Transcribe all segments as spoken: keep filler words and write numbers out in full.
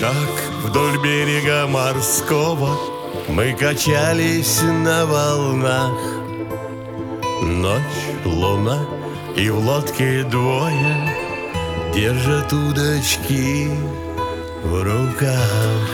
Как вдоль берега морского мы качались на волнах. Ночь, луна и в лодке двое держат удочки в руках.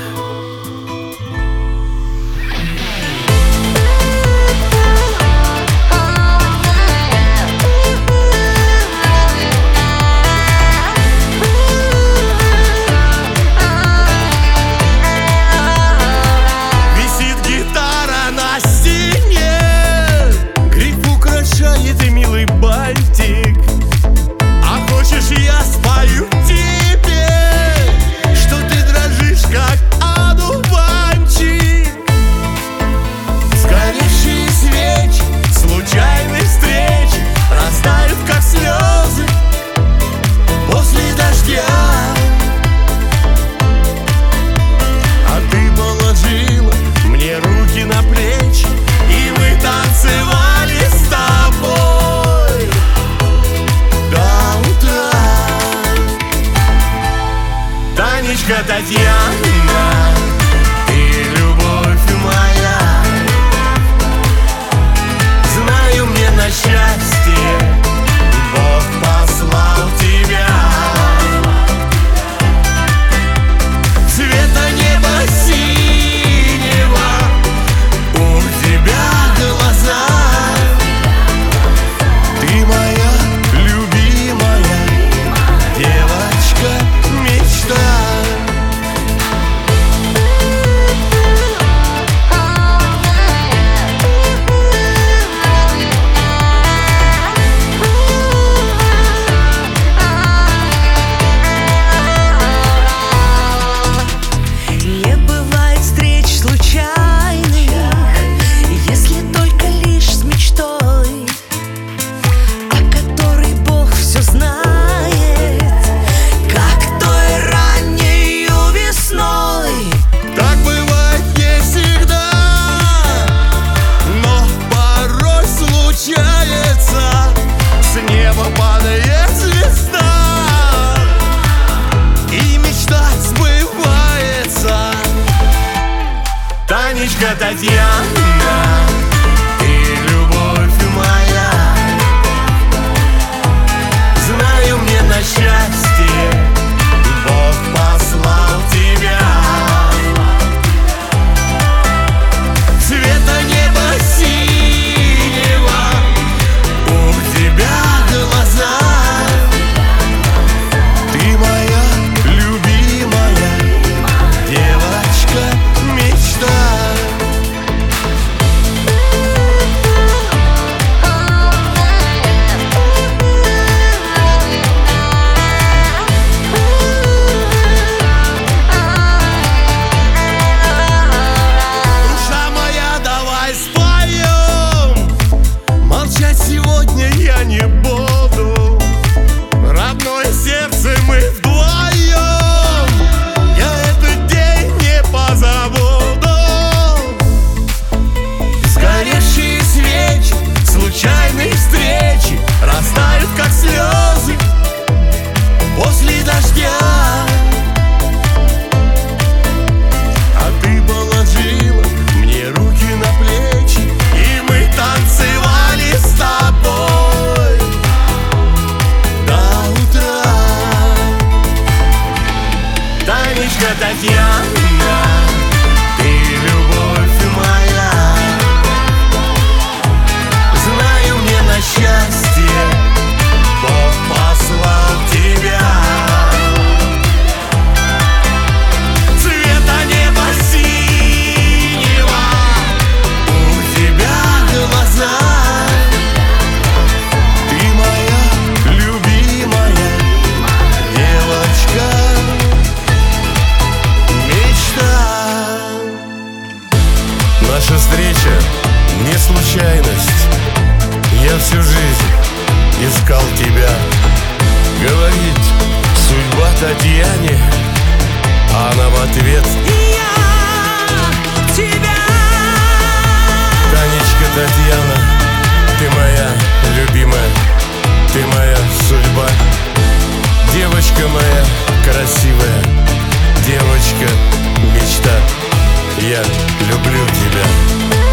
Танечка, Татьяна, ты любовь моя. Знаю, мне на счастье Бог послал тебя. Цвета неба синего, у тебя глаза. Ты моя любимая девочка, мечта. Танечка, Татьяна, ты любовь моя. Знаю, мне на счастье Бог послал тебя. Цвета неба синего, у тебя глаза. Ты моя любимая девочка, мечта. Сегодня я не буду, родное сердце, мы вдвоем. Я этот день не позабуду. Сгоревшие свечи, случайные встречи растают, как слезы после дождя. А ты положила мне руки на плечи, и мы танцевали с тобой до утра. Танечка, Татьяна, ты любовь моя. Знаю, мне на счастье Бог послал тебя. Цвета неба синего, у тебя глаза. Ты моя любимая девочка, мечта. Наша встреча не случайность. Я всю жизнь искал тебя. Говорит судьба Татьяне, а она в ответ: я тебя. Танечка, Татьяна, ты моя любимая, ты моя судьба. Девочка моя красивая, девочка я люблю тебя.